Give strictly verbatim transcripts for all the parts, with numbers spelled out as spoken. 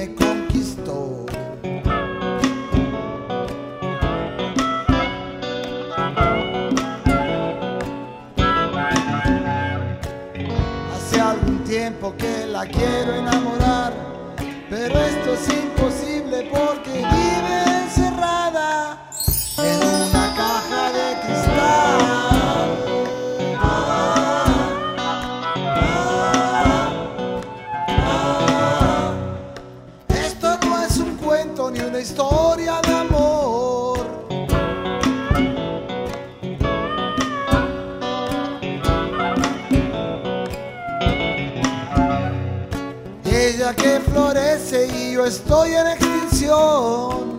me conquistó. Hace algún tiempo que la quiero enamorar, pero esto es imposible porque vive encerrada en una caja de cristal. Ah, ah, ah. Esto no es un cuento ni una historia de amor. Ella que florece y yo estoy en extinción.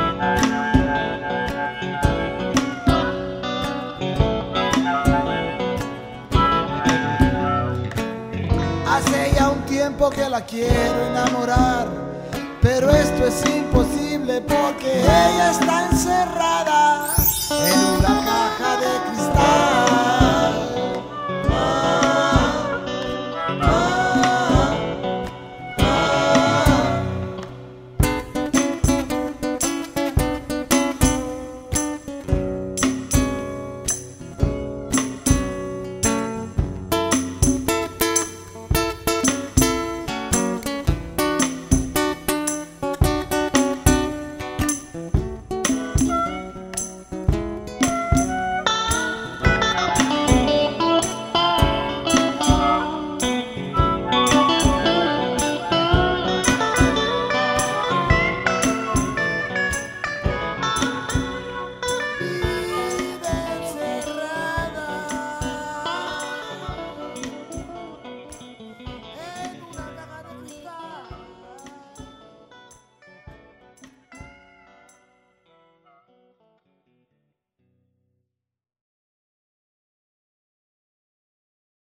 Hace ya un tiempo que la quiero enamorar, pero esto es imposible porque ella está en